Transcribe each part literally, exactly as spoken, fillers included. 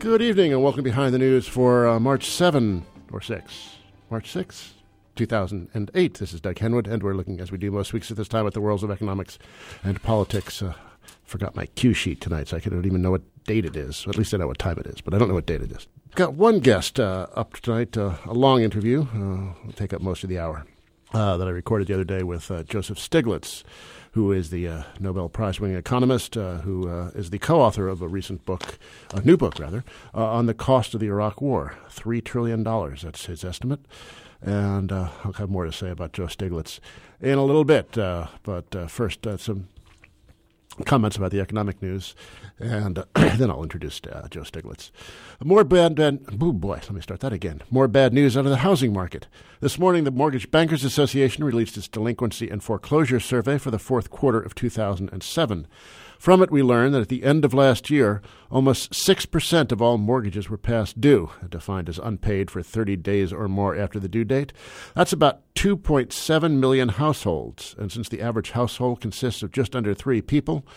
Good evening and welcome Behind the News for uh, March seventh or sixth. March sixth, two thousand eight. This is Doug Henwood, and we're looking, as we do most weeks at this time, at the worlds of economics and politics. Uh, forgot my cue sheet tonight, so I don't even know what date it is. At least I know what time it is, but I don't know what date it is. Got one guest uh, up tonight, uh, a long interview. Uh, will take up most of the hour uh, that I recorded the other day with uh, Joseph Stiglitz, who is the uh, Nobel Prize-winning economist, uh, who uh, is the co-author of a recent book, a new book, rather, uh, on the cost of the Iraq War, three trillion dollars. That's his estimate. And uh, I'll have more to say about Joe Stiglitz in a little bit. Uh, but uh, first, uh, some comments about the economic news, and uh, then I'll introduce uh, Joe Stiglitz. More bad, bad, oh boy, let me start that again. More bad news out of the housing market. This morning, the Mortgage Bankers Association released its delinquency and foreclosure survey for the fourth quarter of two thousand seven. From it, we learned that at the end of last year, almost six percent of all mortgages were past due, defined as unpaid for thirty days or more after the due date. That's about two point seven million households. And since the average household consists of just under three people,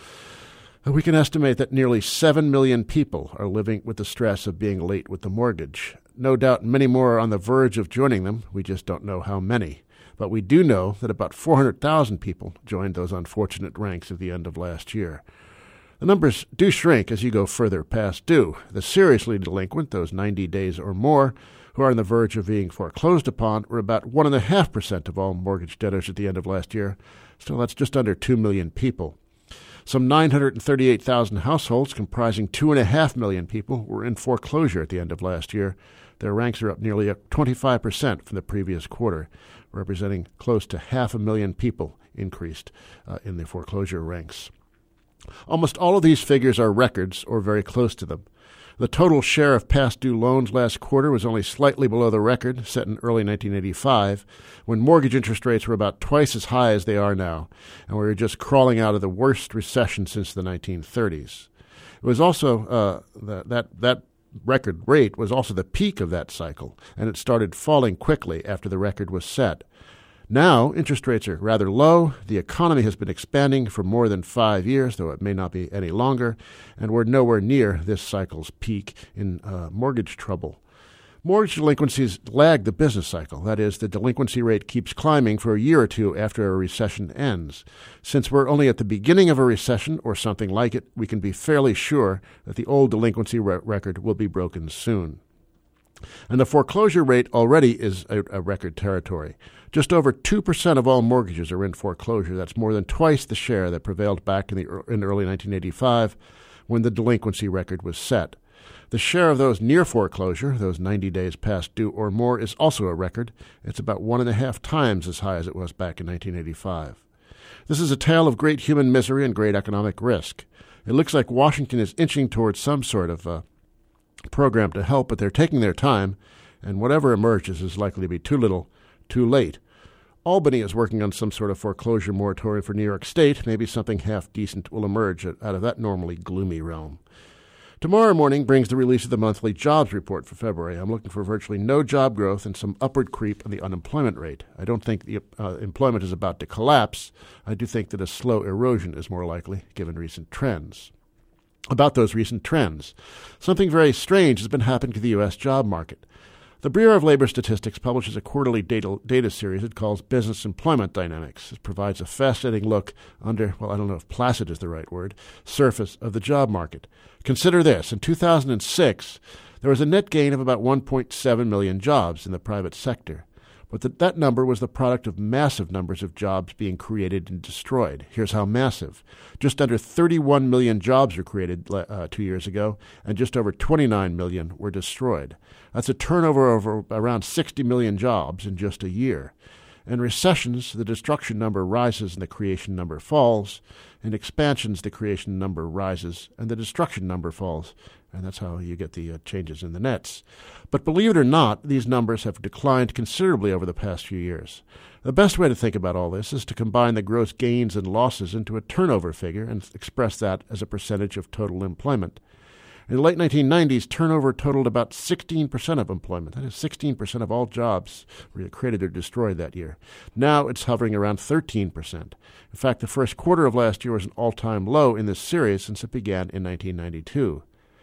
we can estimate that nearly seven million people are living with the stress of being late with the mortgage. No doubt many more are on the verge of joining them. We just don't know how many. But we do know that about four hundred thousand people joined those unfortunate ranks at the end of last year. The numbers do shrink as you go further past due. The seriously delinquent, those ninety days or more, who are on the verge of being foreclosed upon, were about one point five percent of all mortgage debtors at the end of last year. Still, that's just under two million people. Some nine hundred thirty-eight thousand households, comprising two point five million people, were in foreclosure at the end of last year. Their ranks are up nearly twenty-five percent from the previous quarter, representing close to half a million people increased uh, in the foreclosure ranks. Almost all of these figures are records or very close to them. The total share of past due loans last quarter was only slightly below the record set in early nineteen eighty-five, when mortgage interest rates were about twice as high as they are now, and we were just crawling out of the worst recession since the nineteen thirties. It was also uh, that that that record rate was also the peak of that cycle, and it started falling quickly after the record was set. Now, interest rates are rather low, the economy has been expanding for more than five years, though it may not be any longer, and we're nowhere near this cycle's peak in uh, mortgage trouble. Mortgage delinquencies lag the business cycle. That is, the delinquency rate keeps climbing for a year or two after a recession ends. Since we're only at the beginning of a recession or something like it, we can be fairly sure that the old delinquency re- record will be broken soon. And the foreclosure rate already is a, a record territory. Just over two percent of all mortgages are in foreclosure. That's more than twice the share that prevailed back in the in early nineteen eighty-five when the delinquency record was set. The share of those near foreclosure, those ninety days past due or more, is also a record. It's about one and a half times as high as it was back in nineteen eighty-five. This is a tale of great human misery and great economic risk. It looks like Washington is inching towards some sort of uh, program to help, but they're taking their time, and whatever emerges is likely to be too little, too late. Albany is working on some sort of foreclosure moratorium for New York State. Maybe something half-decent will emerge out of that normally gloomy realm. Tomorrow morning brings the release of the monthly jobs report for February. I'm looking for virtually no job growth and some upward creep on the unemployment rate. I don't think the uh, employment is about to collapse. I do think that a slow erosion is more likely, given recent trends. About those recent trends, something very strange has been happening to the U S job market. The Bureau of Labor Statistics publishes a quarterly data, data series it calls Business Employment Dynamics. It provides a fascinating look under, well, I don't know if placid is the right word, surface of the job market. Consider this. In two thousand six, there was a net gain of about one point seven million jobs in the private sector. But that, that number was the product of massive numbers of jobs being created and destroyed. Here's how massive. Just under thirty-one million jobs were created uh, two years ago, and just over twenty-nine million were destroyed. That's a turnover of around sixty million jobs in just a year. In recessions, the destruction number rises and the creation number falls. In expansions, the creation number rises and the destruction number falls. And that's how you get the uh, changes in the nets. But believe it or not, these numbers have declined considerably over the past few years. The best way to think about all this is to combine the gross gains and losses into a turnover figure and express that as a percentage of total employment. In the late nineteen nineties, turnover totaled about sixteen percent of employment. That is sixteen percent of all jobs were created or destroyed that year. Now it's hovering around thirteen percent. In fact, the first quarter of last year was an all-time low in this series since it began in nineteen ninety-two.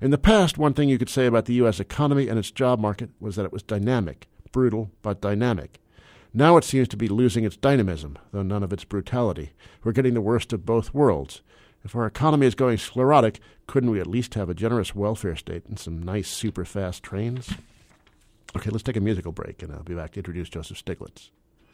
In the past, one thing you could say about the U S economy and its job market was that it was dynamic, brutal, but dynamic. Now it seems to be losing its dynamism, though none of its brutality. We're getting the worst of both worlds. If our economy is going sclerotic, couldn't we at least have a generous welfare state and some nice super-fast trains? Okay, let's take a musical break, and I'll be back to introduce Joseph Stiglitz.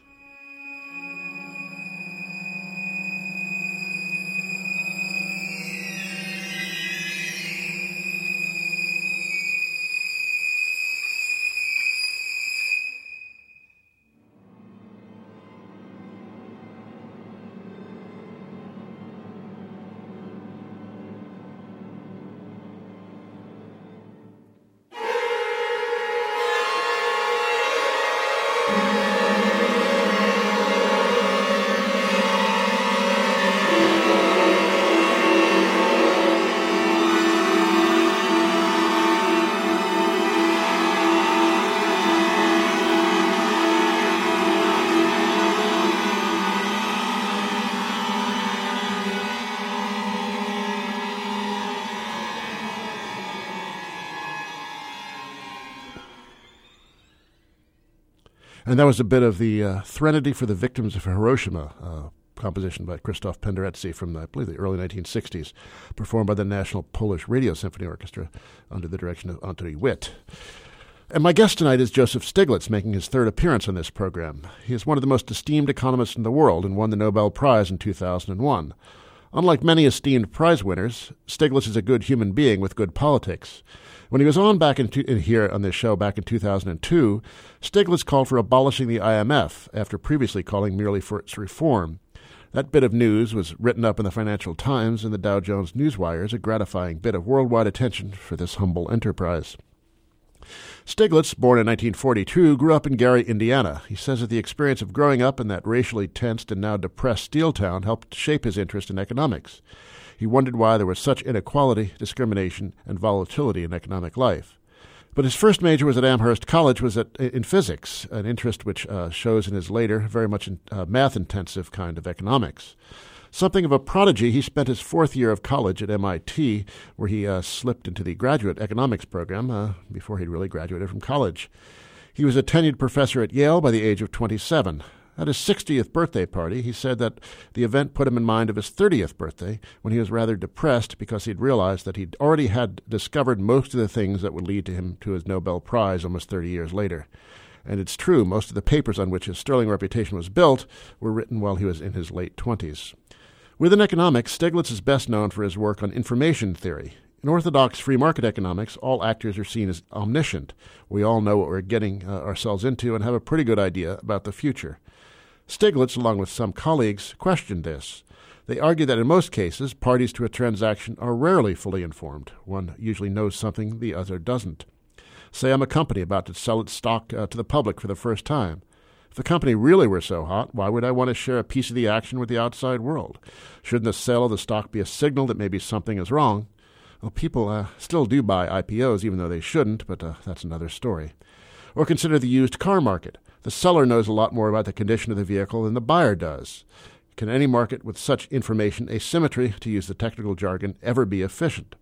And that was a bit of the uh, Threnody for the Victims of Hiroshima, uh, composition by Krzysztof Penderecki from, I believe, the early nineteen sixties, performed by the National Polish Radio Symphony Orchestra under the direction of Antoni Witt. And my guest tonight is Joseph Stiglitz, making his third appearance on this program. He is one of the most esteemed economists in the world and won the Nobel Prize in two thousand one. Unlike many esteemed prize winners, Stiglitz is a good human being with good politics. When he was on back in, two, in here on this show back in two thousand two, Stiglitz called for abolishing the I M F after previously calling merely for its reform. That bit of news was written up in the Financial Times and the Dow Jones Newswire, a gratifying bit of worldwide attention for this humble enterprise. Stiglitz, born in nineteen forty-two, grew up in Gary, Indiana. He says that the experience of growing up in that racially tensed and now depressed steel town helped shape his interest in economics. He wondered why there was such inequality, discrimination, and volatility in economic life. But his first major was at Amherst College, was at, in physics, an interest which uh, shows in his later, very much in, uh, math-intensive kind of economics. Something of a prodigy, he spent his fourth year of college at M I T, where he uh, slipped into the graduate economics program uh, before he'd really graduated from college. He was a tenured professor at Yale by the age of twenty-seven. At his sixtieth birthday party, he said that the event put him in mind of his thirtieth birthday, when he was rather depressed because he'd realized that he'd already had discovered most of the things that would lead to him to his Nobel Prize almost thirty years later. And it's true, most of the papers on which his sterling reputation was built were written while he was in his late twenties. Within economics, Stiglitz is best known for his work on information theory. In orthodox free market economics, all actors are seen as omniscient. We all know what we're getting uh, ourselves into and have a pretty good idea about the future. Stiglitz, along with some colleagues, questioned this. They argue that in most cases, parties to a transaction are rarely fully informed. One usually knows something the other doesn't. Say I'm a company about to sell its stock uh, to the public for the first time. If the company really were so hot, why would I want to share a piece of the action with the outside world? Shouldn't the sale of the stock be a signal that maybe something is wrong? Well, people uh, still do buy I P Os, even though they shouldn't, but uh, that's another story. Or consider the used car market. The seller knows a lot more about the condition of the vehicle than the buyer does. Can any market with such information asymmetry, to use the technical jargon, ever be efficient?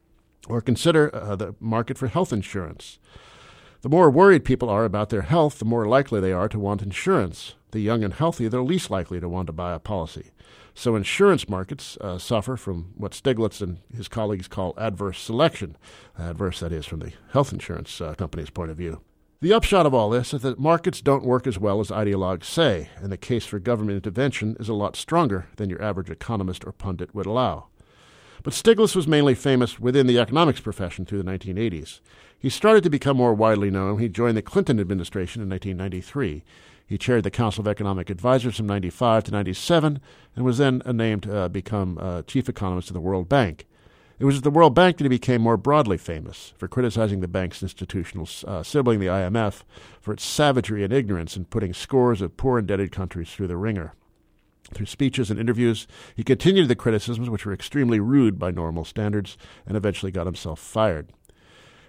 Or consider uh, the market for health insurance. The more worried people are about their health, the more likely they are to want insurance. The young and healthy, they're least likely to want to buy a policy. So insurance markets uh, suffer from what Stiglitz and his colleagues call adverse selection. Adverse, that is, from the health insurance uh, company's point of view. The upshot of all this is that markets don't work as well as ideologues say, and the case for government intervention is a lot stronger than your average economist or pundit would allow. But Stiglitz was mainly famous within the economics profession through the nineteen eighties. He started to become more widely known when he joined the Clinton administration in nineteen ninety-three. He chaired the Council of Economic Advisors from ninety-five to ninety-seven and was then named to uh, become uh, chief economist of the World Bank. It was at the World Bank that he became more broadly famous for criticizing the bank's institutional uh, sibling, the I M F, for its savagery and ignorance in putting scores of poor indebted countries through the ringer. Through speeches and interviews, he continued the criticisms, which were extremely rude by normal standards, and eventually got himself fired.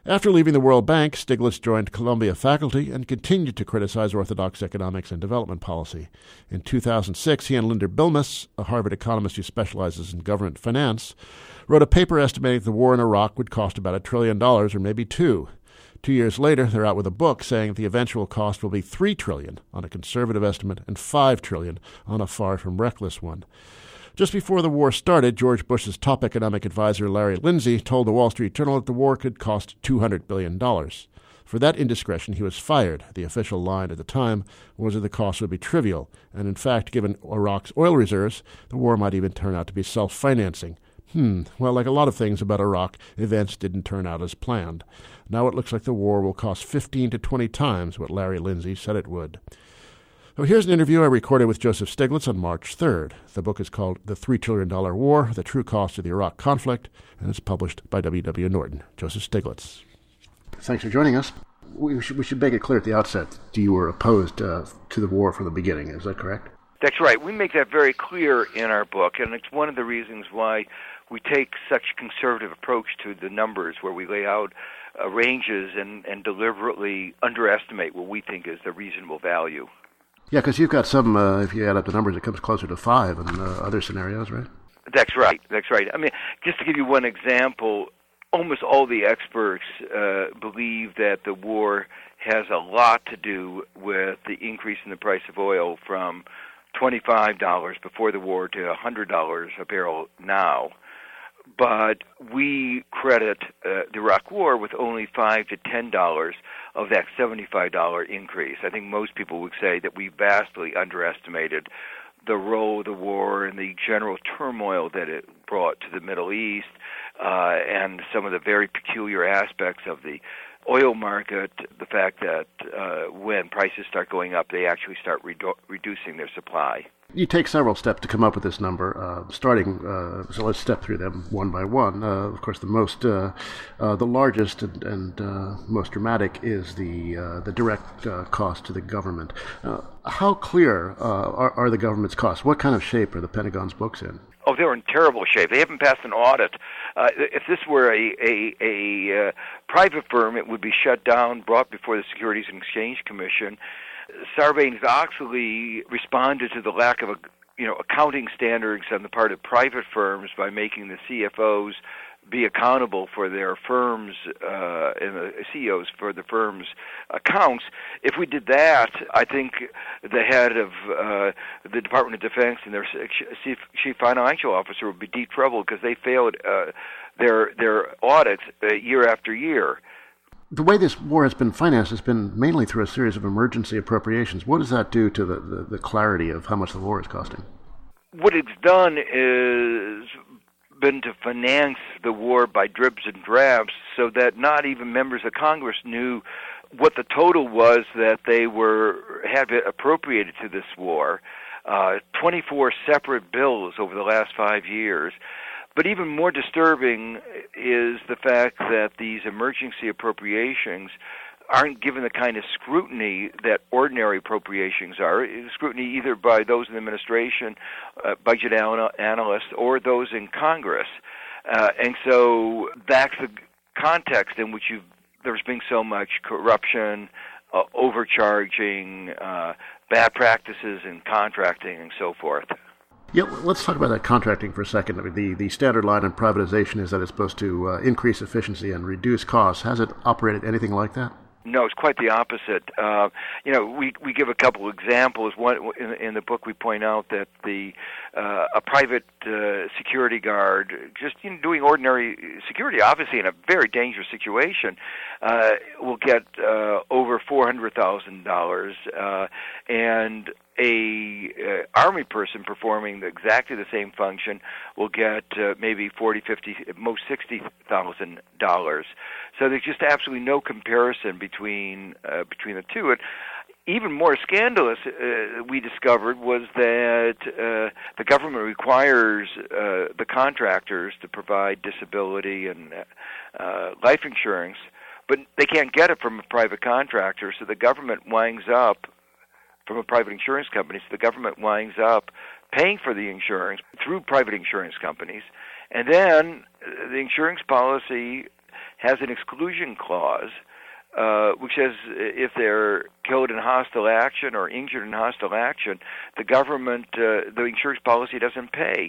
After leaving the World Bank, Stiglitz joined Columbia faculty and continued to criticize orthodox economics and development policy. In two thousand six, he and Linda Bilmes, a Harvard economist who specializes in government finance, wrote a paper estimating the war in Iraq would cost about a trillion dollars or maybe two. Two years later, they're out with a book saying the eventual cost will be three trillion dollars on a conservative estimate and five trillion dollars on a far from reckless one. Just before the war started, George Bush's top economic advisor, Larry Lindsey, told the Wall Street Journal that the war could cost two hundred billion dollars. For that indiscretion, he was fired. The official line at the time was that the cost would be trivial, and in fact, given Iraq's oil reserves, the war might even turn out to be self-financing. Hmm, well, like a lot of things about Iraq, events didn't turn out as planned. Now it looks like the war will cost fifteen to twenty times what Larry Lindsey said it would. So here's an interview I recorded with Joseph Stiglitz on March third. The book is called The three trillion dollars War, The True Cost of the Iraq Conflict, and it's published by W W. Norton. Joseph Stiglitz. Thanks for joining us. We should, we should make it clear at the outset, you were opposed uh, to the war from the beginning. Is that correct? That's right. We make that very clear in our book, and it's one of the reasons why we take such a conservative approach to the numbers, where we lay out uh, ranges and, and deliberately underestimate what we think is the reasonable value. Yeah, because you've got some, uh, if you add up the numbers, it comes closer to five in uh, other scenarios, right? That's right. That's right. I mean, just to give you one example, almost all the experts uh, believe that the war has a lot to do with the increase in the price of oil from twenty-five dollars before the war to one hundred dollars a barrel now. But we credit uh, the Iraq War with only five to ten dollars of that seventy-five dollars increase. I think most people would say that we vastly underestimated the role of the war and the general turmoil that it brought to the Middle East, uh, and some of the very peculiar aspects of the oil market, the fact that uh, when prices start going up, they actually start redu- reducing their supply. You take several steps to come up with this number, uh, starting, uh, so let's step through them one by one. Uh, of course, the most, uh, uh, the largest and, and uh, most dramatic is the uh, the direct uh, cost to the government. Uh, how clear uh, are, are the government's costs? What kind of shape are the Pentagon's books in? Oh, they're in terrible shape. They haven't passed an audit. Uh, if this were a, a, a uh, private firm, it would be shut down, brought before the Securities and Exchange Commission. Sarbanes-Oxley responded to the lack of a, you know, accounting standards on the part of private firms by making the C F Os be accountable for their firms uh, and the C E Os for the firm's accounts. If we did that, I think the head of uh, the Department of Defense and their chief, chief financial officer would be deep trouble, because they failed uh, their their audits uh, year after year. The way this war has been financed has been mainly through a series of emergency appropriations. What does that do to the, the, the clarity of how much the war is costing? What it's done is been to finance the war by dribs and drabs, so that not even members of Congress knew what the total was that they were had appropriated to this war. Uh, twenty-four separate bills over the last five years. But even more disturbing is the fact that these emergency appropriations aren't given the kind of scrutiny that ordinary appropriations are, scrutiny either by those in the administration, uh, budget anal- analysts, or those in Congress. Uh, and so that's the context in which you've, there's been so much corruption, uh, overcharging, uh, bad practices in contracting, and so forth. Yeah, let's talk about that contracting for a second. I mean, the, the standard line on privatization is that it's supposed to uh, increase efficiency and reduce costs. Has it operated anything like that? No, it's quite the opposite. Uh, you know, we we give a couple examples. One in, in the book, we point out that the uh, a private uh, security guard, just you know, doing ordinary security, obviously in a very dangerous situation, uh, will get uh, over four hundred thousand dollars, uh, and a uh, army person performing exactly the same function will get uh, maybe forty, fifty, at most sixty thousand dollars. So there's just absolutely no comparison between uh, between the two. And even more scandalous, uh, we discovered, was that uh, the government requires uh, the contractors to provide disability and uh, life insurance, but they can't get it from a private contractor. So the government winds up from a private insurance company, so the government winds up paying for the insurance through private insurance companies, and then the insurance policy has an exclusion clause uh, which says if they're killed in hostile action or injured in hostile action, the government, uh, the insurance policy doesn't pay.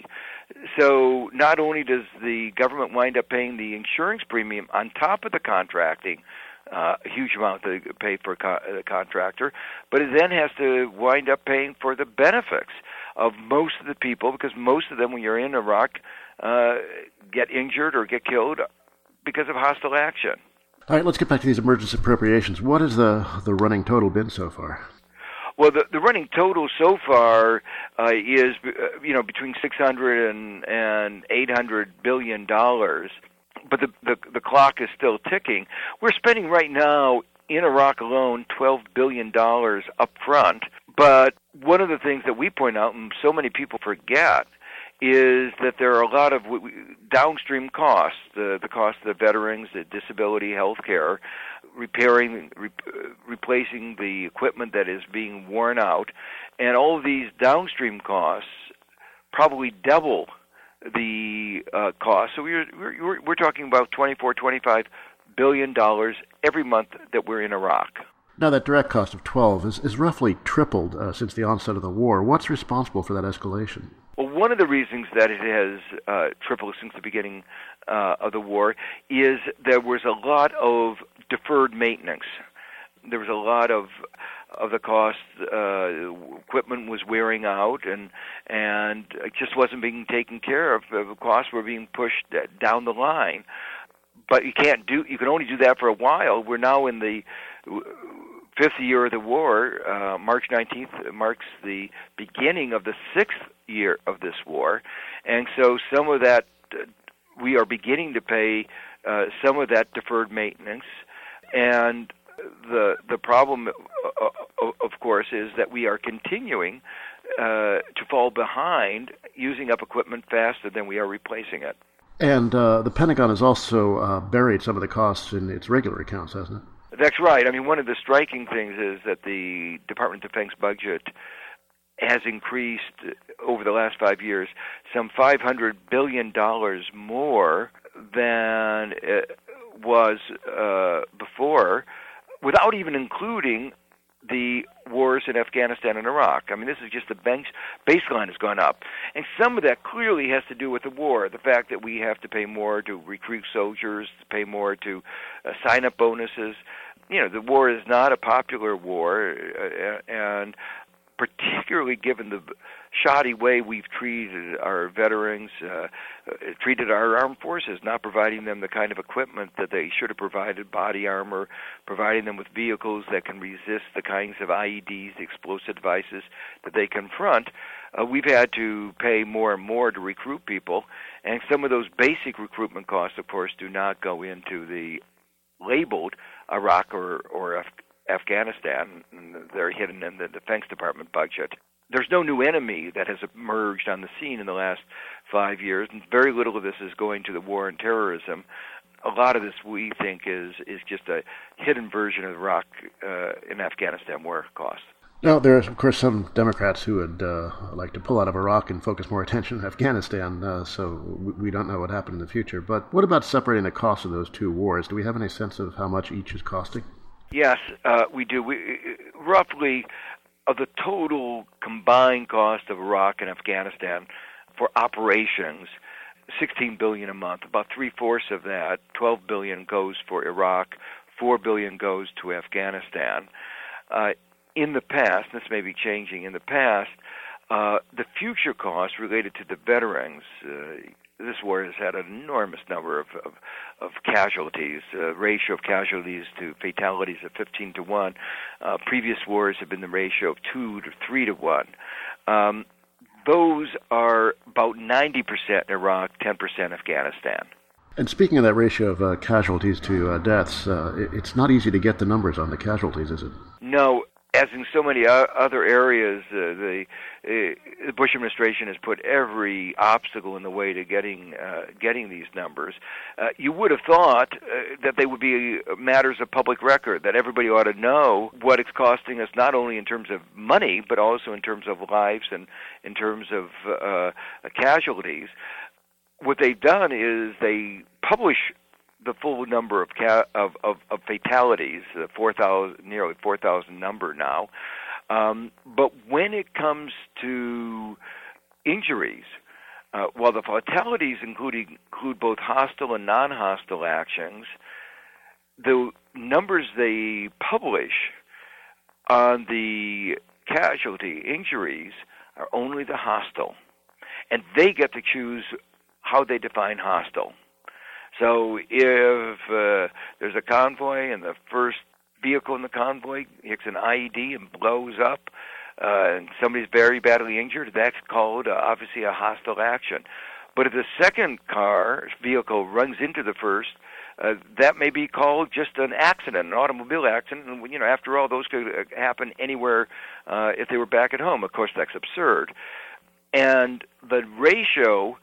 So not only does the government wind up paying the insurance premium on top of the contracting, uh, a huge amount to pay for a co- a contractor, but it then has to wind up paying for the benefits of most of the people, because most of them, when you're in Iraq, uh, get injured or get killed because of hostile action. All right, let's get back to these emergency appropriations. What has the, the running total been so far? Well, the, the running total so far uh, is, uh, you know, between six hundred and, and eight hundred billion dollars, but the, the the clock is still ticking. We're spending right now in Iraq alone twelve billion dollars up front, but one of the things that we point out, and so many people forget, is that there are a lot of downstream costs, the, the cost of the veterans, the disability health care, repairing, re, replacing the equipment that is being worn out, and all of these downstream costs probably double the uh, cost. So we're, we're, we're talking about twenty-four, twenty-five billion dollars every month that we're in Iraq. Now, that direct cost of twelve is, is roughly tripled uh, since the onset of the war. What's responsible for that escalation? Well, one of the reasons that it has uh, tripled since the beginning uh, of the war is there was a lot of deferred maintenance. There was a lot of of the cost. Uh, equipment was wearing out, and and it just wasn't being taken care of. The costs were being pushed down the line. But you can't do. You can only do that for a while. We're now in the fifth year of the war. Uh, March nineteenth marks the beginning of the sixth year of this war, and so some of that uh, we are beginning to pay uh, some of that deferred maintenance. And the the problem, uh, of course, is that we are continuing uh, to fall behind, using up equipment faster than we are replacing it. And uh, the Pentagon has also uh, buried some of the costs in its regular accounts, hasn't it? That's right. I mean, one of the striking things is that the Department of Defense budget has increased over the last five years some five hundred billion dollars more than it was uh, before, without even including the wars in Afghanistan and Iraq. I mean, this is just the bench, baseline has gone up. And some of that clearly has to do with the war, the fact that we have to pay more to recruit soldiers, to pay more to uh, sign-up bonuses. You know, the war is not a popular war, uh, and particularly given the shoddy way we've treated our veterans, uh, treated our armed forces, not providing them the kind of equipment that they should have provided, body armor, providing them with vehicles that can resist the kinds of I E Ds, the explosive devices that they confront. Uh, we've had to pay more and more to recruit people, and some of those basic recruitment costs, of course, do not go into the labeled Iraq or, or Af- Afghanistan. They're hidden in the Defense Department budget. There's no new enemy that has emerged on the scene in the last five years, and very little of this is going to the war on terrorism. A lot of this, we think, is is just a hidden version of the Iraq uh, and Afghanistan war costs. Now, there are, of course, some Democrats who would uh, like to pull out of Iraq and focus more attention on Afghanistan, uh, so we, we don't know what happened in the future. But what about separating the cost of those two wars? Do we have any sense of how much each is costing? Yes, uh, we do. We, roughly, of the total combined cost of Iraq and Afghanistan for operations, sixteen billion dollars a month. About three-fourths of that, twelve billion dollars, goes for Iraq, four billion dollars goes to Afghanistan. Uh, in the past, this may be changing, in the past, uh, the future costs related to the veterans, uh, this war has had an enormous number of, of, of casualties, uh, ratio of casualties to fatalities of fifteen to one. Uh, previous wars have been the ratio of two to three to one. Um, those are about ninety percent Iraq, ten percent Afghanistan. And speaking of that ratio of uh, casualties to uh, deaths, uh, it, it's not easy to get the numbers on the casualties, is it? No. As in so many other areas, uh, the, uh, the Bush administration has put every obstacle in the way to getting uh, getting these numbers. Uh, you would have thought uh, that they would be matters of public record, that everybody ought to know what it's costing us, not only in terms of money, but also in terms of lives and in terms of uh, casualties. What they've done is they publish the full number of ca- of, of, of fatalities, the four thousand, nearly four thousand number now. Um, but when it comes to injuries, uh, while the fatalities including, include both hostile and non-hostile actions, the numbers they publish on the casualty injuries are only the hostile. And they get to choose how they define hostile. So if uh, there's a convoy and the first vehicle in the convoy hits an I E D and blows up, uh, and somebody's very badly injured, that's called uh, obviously a hostile action. But if the second car vehicle runs into the first, uh, that may be called just an accident, an automobile accident. And you know, after all, those could happen anywhere uh, if they were back at home. Of course, that's absurd. And the ratio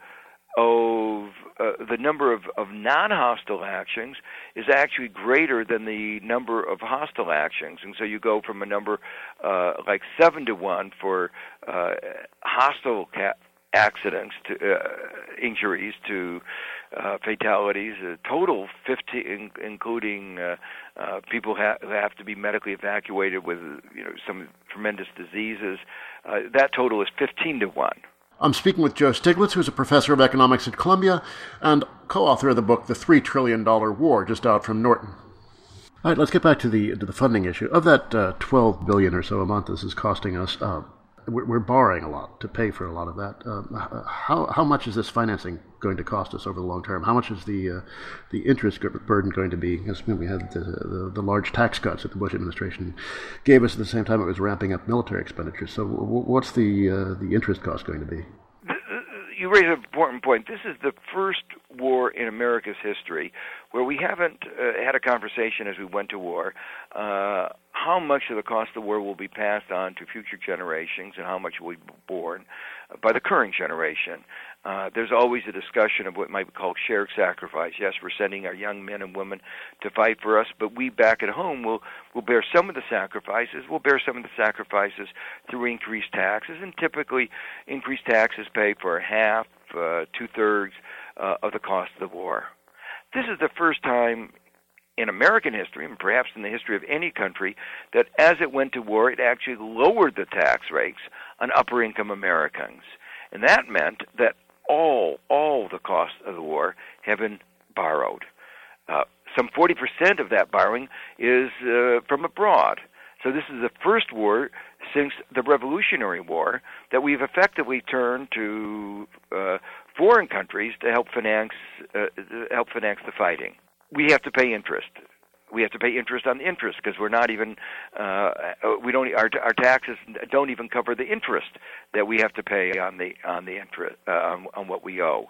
of uh, the number of, of non-hostile actions is actually greater than the number of hostile actions. And so you go from a number uh, like seven to one for uh, hostile ca- accidents to uh, injuries to uh, fatalities, a total fifty, in, including uh, uh, people ha- who have to be medically evacuated with you know some tremendous diseases. Uh, that total is fifteen to one. I'm speaking with Joe Stiglitz, who's a professor of economics at Columbia and co-author of the book The Three Trillion Dollar War, just out from Norton. All right, let's get back to the to the funding issue. Of that uh, twelve billion dollars or so a month this is costing us, uh, we're, we're borrowing a lot to pay for a lot of that. Uh, how how much is this financing going to cost us over the long term? How much is the uh, the interest burden going to be? Because we had the, the the large tax cuts that the Bush administration gave us at the same time it was ramping up military expenditures. So what's the uh, the interest cost going to be? You raise an important point. This is the first war in America's history where we haven't uh, had a conversation as we went to war, uh, how much of the cost of the war will be passed on to future generations and how much will be borne by the current generation. Uh, there's always a discussion of what might be called shared sacrifice. Yes, we're sending our young men and women to fight for us, but we back at home will will bear some of the sacrifices. We'll bear some of the sacrifices through increased taxes, and typically increased taxes pay for half, uh, two-thirds uh, of the cost of the war. This is the first time in American history, and perhaps in the history of any country, that as it went to war, it actually lowered the tax rates on upper-income Americans. And that meant that all, all the costs of the war have been borrowed. Uh, some forty percent of that borrowing is uh, from abroad. So this is the first war since the Revolutionary War that we've effectively turned to uh, foreign countries to help finance uh, help finance the fighting. We have to pay interest. We have to pay interest on the interest because we're not even uh, we don't our our taxes don't even cover the interest that we have to pay on the on the interest uh, on, on what we owe.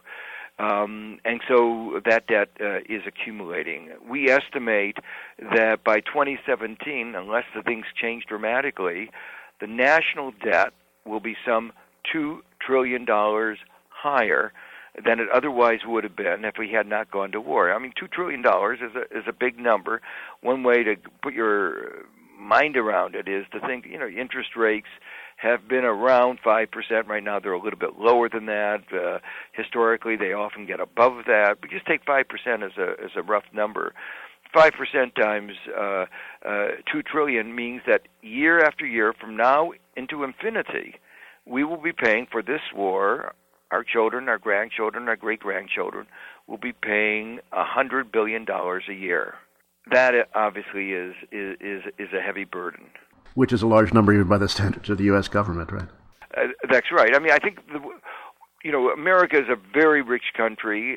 Um, and so that debt uh, is accumulating. We estimate that by twenty seventeen, unless the things change dramatically, the national debt will be some two trillion dollars higher than it otherwise would have been if we had not gone to war. I mean, two trillion dollars is a is a big number. One way to put your mind around it is to think, you know, interest rates have been around five percent. Right now they're a little bit lower than that. Uh, historically, they often get above that. But just take five percent as a as a rough number. five percent times uh, uh, two trillion dollars means that year after year from now into infinity, we will be paying for this war. Our children, our grandchildren, our great-grandchildren will be paying one hundred billion dollars a year. That obviously is, is, is, is a heavy burden. Which is a large number even by the standards of the U S government, right? Uh, that's right. I mean, I think, the, you know, America is a very rich country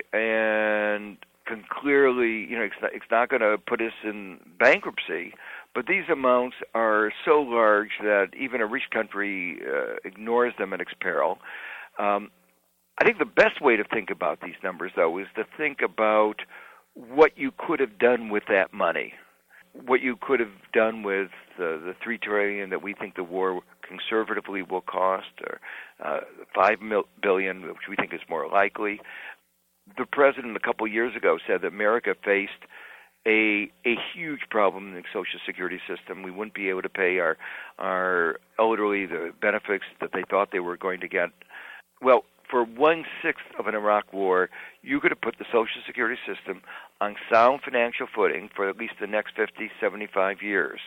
and can clearly, you know, it's not, it's not going to put us in bankruptcy, but these amounts are so large that even a rich country uh, ignores them at its peril. Um, I think the best way to think about these numbers, though, is to think about what you could have done with that money, what you could have done with uh, the three trillion dollars that we think the war conservatively will cost, or uh, five billion dollars, which we think is more likely. The president a couple years ago said that America faced a a huge problem in the Social Security system. We wouldn't be able to pay our our elderly the benefits that they thought they were going to get. Well, for one-sixth of an Iraq war, you could have put the Social Security system on sound financial footing for at least the next fifty, seventy-five years.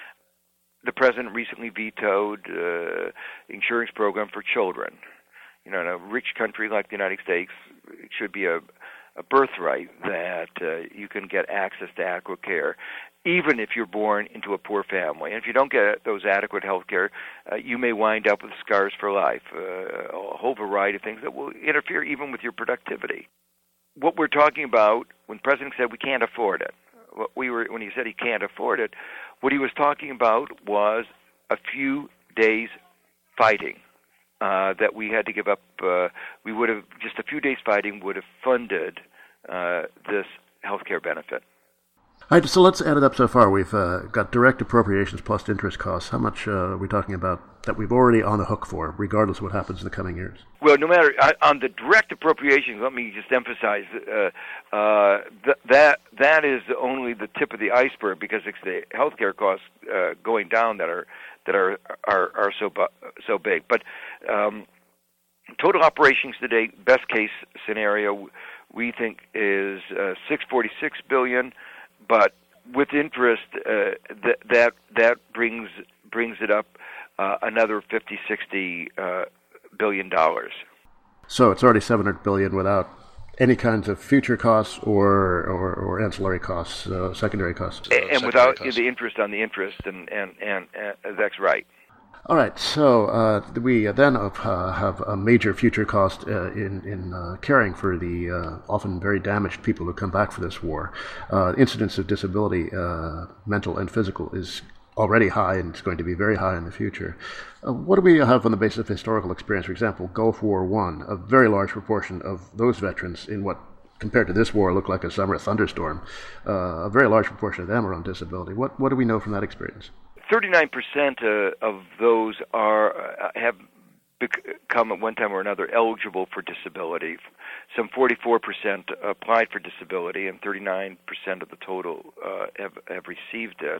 The president recently vetoed uh, insurance program for children. You know, in a rich country like the United States, it should be a, a birthright that uh, you can get access to adequate care, even if you're born into a poor family. And if you don't get those adequate health care, uh, you may wind up with scars for life, uh, a whole variety of things that will interfere even with your productivity. What we're talking about, when the president said we can't afford it, what we were when he said he can't afford it, what he was talking about was a few days fighting uh, that we had to give up. Uh, we would have, just a few days fighting would have funded uh, this health care benefit. All right, so let's add it up so far. We've uh, got direct appropriations plus interest costs. How much uh, are we talking about that we've already on the hook for, regardless of what happens in the coming years? Well, no matter, on the direct appropriations, let me just emphasize uh, uh, th- that that is only the tip of the iceberg, because it's the healthcare costs uh, going down that are that are are, are so bu- so big. But um, total operations today, best case scenario, we think is uh, six hundred forty-six billion dollars. But with interest, uh, th- that that brings brings it up uh, another fifty, sixty uh, billion dollars. So it's already seven hundred billion dollars without any kinds of future costs or or, or ancillary costs, uh, secondary costs, uh, and secondary without costs. The interest on the interest, and and and uh, that's right. All right, so uh, we then uh, have a major future cost uh, in, in uh, caring for the uh, often very damaged people who come back for this war. Uh, incidence of disability, uh, mental and physical, is already high, and it's going to be very high in the future. Uh, what do we have on the basis of historical experience? For example, Gulf War One, a very large proportion of those veterans in what, compared to this war, looked like a summer thunderstorm. Uh, a very large proportion of them are on disability. What, what do we know from that experience? thirty-nine percent uh, of those are uh, have become at one time or another eligible for disability. Some forty-four percent applied for disability, and thirty-nine percent of the total uh, have, have received it.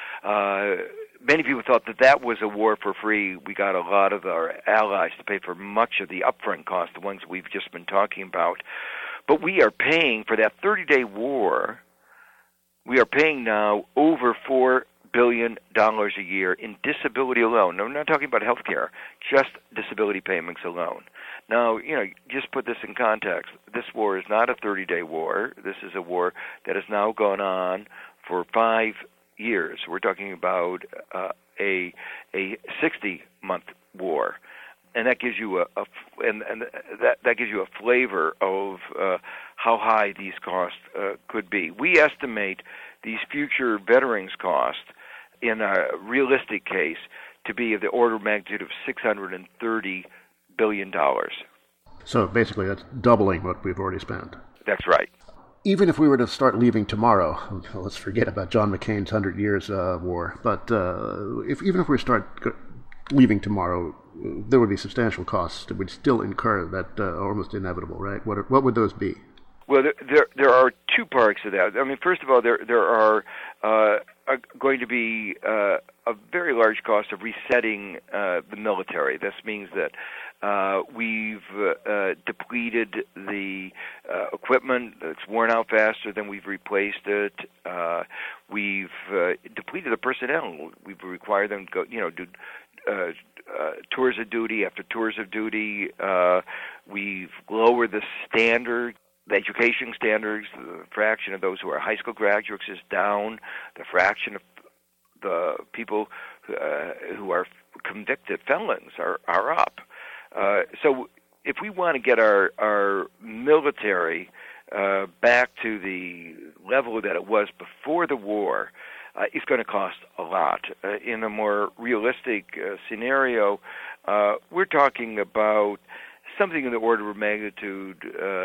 Uh, many people thought that that was a war for free. We got a lot of our allies to pay for much of the upfront costs, the ones we've just been talking about. But we are paying for that thirty-day war. We are paying now over four billion dollars a year in disability alone. No, we're not talking about health care, just disability payments alone. Now, you know, just put this in context. This war is not a thirty-day war. This is a war that has now gone on for five years. We're talking about uh, a a sixty-month war. And that gives you a, a and, and that, that gives you a flavor of uh, how high these costs uh, could be. We estimate these future veterans costs in a realistic case to be of the order of magnitude of six hundred thirty billion dollars. So basically that's doubling what we've already spent. That's right. Even if we were to start leaving tomorrow, let's forget about John McCain's Hundred Years uh, War, but uh, if even if we start leaving tomorrow, there would be substantial costs that would still incur that uh, are almost inevitable, right? What are, what would those be? Well, there, there there are two parts to that. I mean, first of all, there there are uh, are going to be uh, a very large cost of resetting uh, the military. This means that uh, we've uh, depleted the uh, equipment. It's worn out faster than we've replaced it. Uh, we've uh, depleted the personnel. We've required them to go, you know, do uh, uh, tours of duty after tours of duty. Uh, we've lowered the standard. The education standards, the fraction of those who are high school graduates is down. The fraction of the people uh, who are convicted felons are, are up. Uh, so if we want to get our, our military uh, back to the level that it was before the war, uh, it's going to cost a lot. Uh, in a more realistic uh, scenario, uh, we're talking about something in the order of magnitude uh,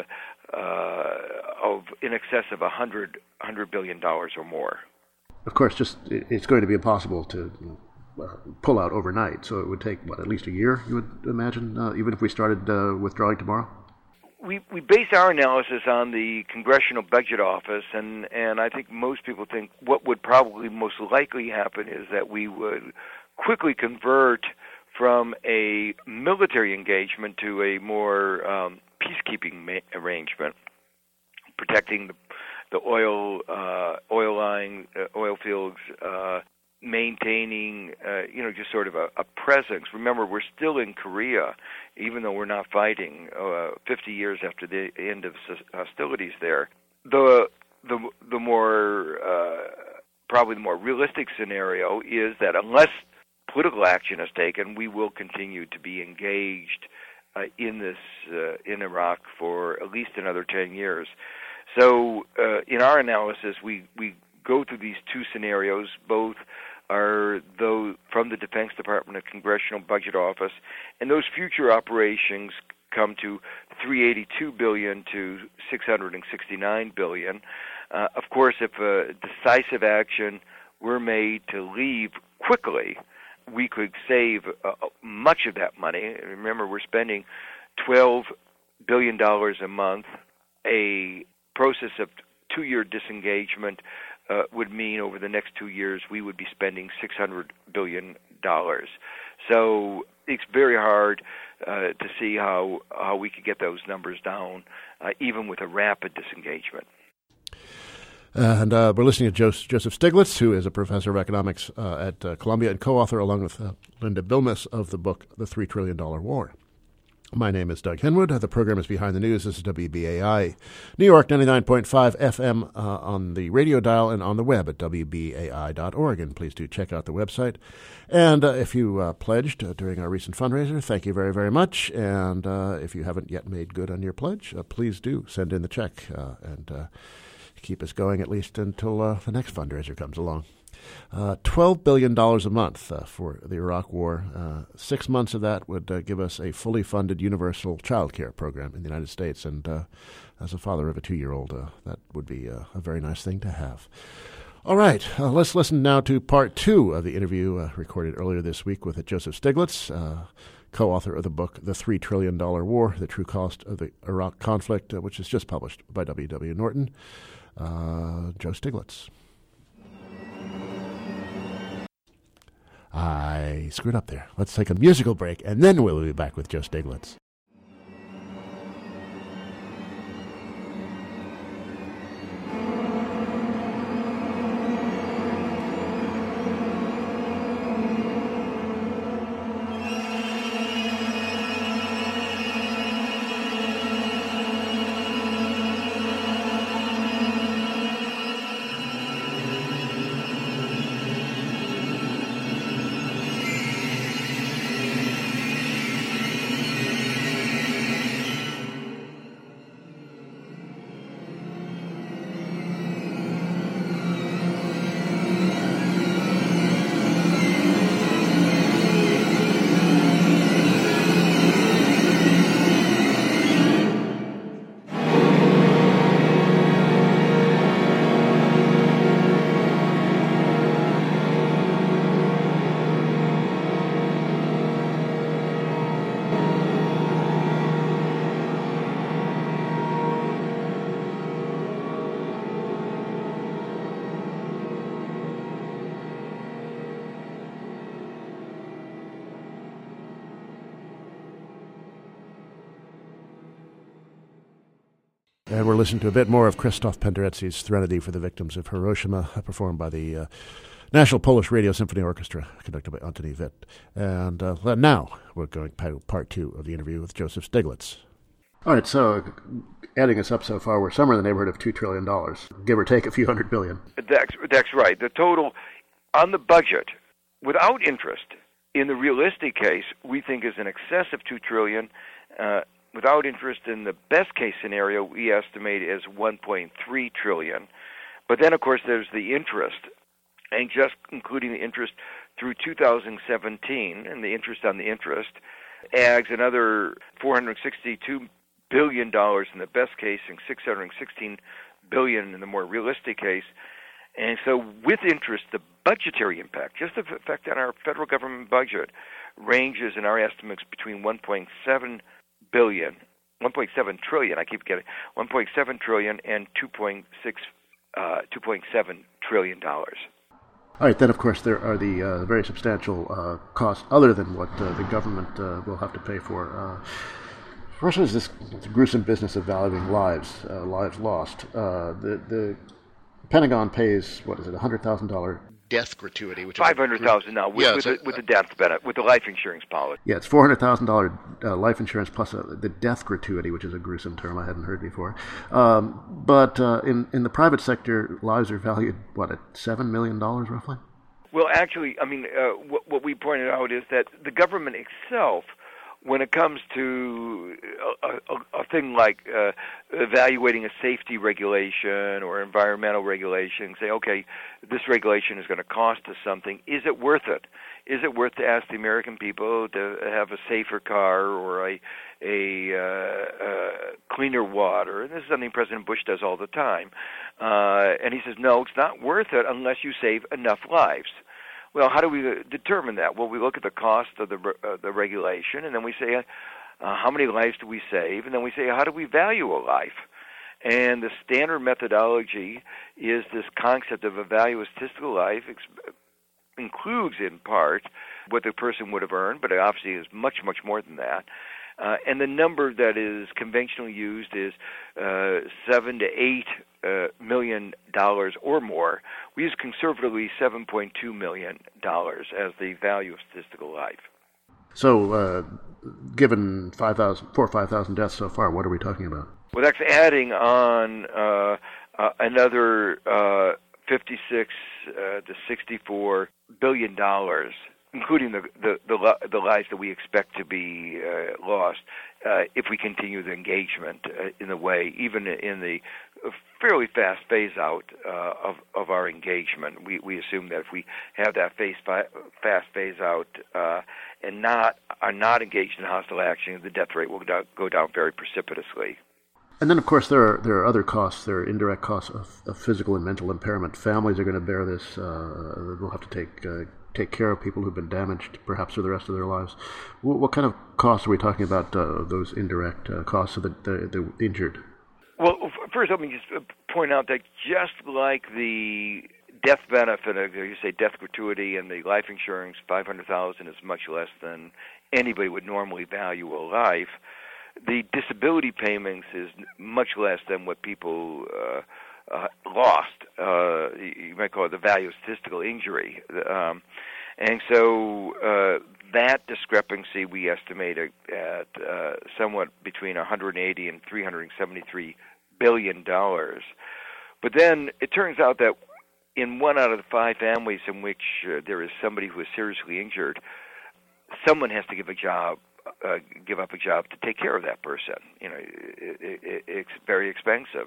uh, of in excess of one hundred, one hundred billion dollars or more. Of course, just it's going to be impossible to uh, pull out overnight, so it would take, what, at least a year, you would imagine, uh, even if we started uh, withdrawing tomorrow? We we base our analysis on the Congressional Budget Office, and, and I think most people think what would probably most likely happen is that we would quickly convert from a military engagement to a more um, peacekeeping ma- arrangement, protecting the, the oil uh, oil line, uh, oil fields, uh, maintaining, uh, you know, just sort of a, a presence. Remember, we're still in Korea, even though we're not fighting. Uh, Fifty years after the end of hostilities there, the the the more uh, probably the more realistic scenario is that unless political action is taken, we will continue to be engaged uh, in this uh, in Iraq for at least another ten years. So, uh, in our analysis, we we go through these two scenarios. Both are those from the Defense Department and Congressional Budget Office, and those future operations come to three hundred eighty-two billion dollars to six hundred sixty-nine billion dollars. Uh, of course, if a decisive action were made to leave quickly, we could save uh, much of that money. Remember, we're spending twelve billion dollars a month. A process of two-year disengagement uh, would mean over the next two years we would be spending six hundred billion dollars. So it's very hard uh, to see how, how we could get those numbers down, uh, even with a rapid disengagement. And uh, we're listening to Joseph, Joseph Stiglitz, who is a professor of economics uh, at uh, Columbia and co-author, along with uh, Linda Bilmes, of the book The Three Trillion Dollar War. My name is Doug Henwood. The program is Behind the News. This is W B A I, New York, ninety-nine point five F M uh, on the radio dial and on the web at W B A I dot org. And please do check out the website. And uh, if you uh, pledged uh, during our recent fundraiser, thank you very, very much. And uh, if you haven't yet made good on your pledge, uh, please do send in the check uh, and uh, keep us going at least until uh, the next fundraiser comes along. Uh, twelve billion dollars a month uh, for the Iraq War. Uh, six months of that would uh, give us a fully funded universal child care program in the United States. And uh, as a father of a two-year-old, uh, that would be uh, a very nice thing to have. All right, uh, let's listen now to part two of the interview uh, recorded earlier this week with Joseph Stiglitz, uh, co-author of the book The Three Trillion Dollar War, The True Cost of the Iraq Conflict, uh, which is just published by W W Norton. Uh, Joe Stiglitz. I screwed up there. Let's take a musical break, and then we'll be back with Joe Stiglitz. And we're listening to a bit more of Krzysztof Penderecki's Threnody for the Victims of Hiroshima, performed by the uh, National Polish Radio Symphony Orchestra, conducted by Antoni Witt. And uh, now we're going to part two of the interview with Joseph Stiglitz. All right, so adding us up so far, we're somewhere in the neighborhood of two trillion dollars, give or take a few hundred billion. That's, that's right. The total on the budget, without interest, in the realistic case, we think is in excess of two trillion dollars. Uh, Without interest, in the best-case scenario, we estimate as one point three trillion dollars. But then, of course, there's the interest, and just including the interest through two thousand seventeen, and the interest on the interest, adds another four hundred sixty-two billion dollars in the best case and six hundred sixteen billion dollars in the more realistic case. And so with interest, the budgetary impact, just the effect on our federal government budget, ranges in our estimates between one point seven billion, one point seven trillion. I keep getting one point seven trillion and two point six, uh, two point seven trillion dollars. All right, then, of course, there are the uh, very substantial uh, costs other than what uh, the government uh, will have to pay for. Uh, first is this gruesome business of valuing lives, uh, lives lost. Uh, the, the Pentagon pays, what is it, one hundred thousand dollars death gratuity, which five hundred thousand dollars now with, yeah, with, so, the, with the death benefit, with the life insurance policy. Yeah, it's four hundred thousand dollars uh, life insurance plus uh, the death gratuity, which is a gruesome term I hadn't heard before. Um, but uh, in, in the private sector, lives are valued, what, at seven million dollars roughly? Well, actually, I mean, uh, what, what we pointed out is that the government itself, when it comes to a, a, a thing like uh, evaluating a safety regulation or environmental regulation, say, okay, this regulation is going to cost us something. Is it worth it? Is it worth to ask the American people to have a safer car or a a uh, uh, cleaner water? And this is something President Bush does all the time. Uh, and he says, no, it's not worth it unless you save enough lives. Well, how do we determine that? Well, we look at the cost of the uh, the regulation, and then we say, uh, how many lives do we save? And then we say, how do we value a life? And the standard methodology is this concept of a value of statistical life, ex- includes in part what the person would have earned, but it obviously is much, much more than that. Uh, and the number that is conventionally used is uh, seven to eight uh, million dollars or more. We use conservatively seven point two million dollars as the value of statistical life. So, uh, given five thousand, four or five thousand deaths so far, what are we talking about? Well, that's adding on uh, uh, another uh, fifty-six uh, to sixty-four billion dollars, including the the the, the lives that we expect to be uh, lost uh, if we continue the engagement uh, in the way, even in the fairly fast phase out uh, of of our engagement. We we assume that if we have that phase fi- fast phase out uh, and not are not engaged in hostile action, the death rate will go down, go down very precipitously. And then, of course, there are there are other costs. There are indirect costs of, of physical and mental impairment. Families are going to bear this. Uh, they'll have to take uh, take care of people who've been damaged, perhaps for the rest of their lives. What, what kind of costs are we talking about? Uh, those indirect uh, costs of the, the, the injured. Well, first, let me just point out that just like the death benefit, you say death gratuity, and the life insurance, five hundred thousand dollars is much less than anybody would normally value a life. The disability payments is much less than what people uh, uh, lost. Uh, you might call it the value of statistical injury. Um, and so uh, that discrepancy we estimate at uh, somewhat between one hundred eighty and three hundred seventy-three billion dollars. But then it turns out that in one out of the five families in which uh, there is somebody who is seriously injured, someone has to give a job. Uh, give up a job to take care of that person. You know, it, it, it's very expensive.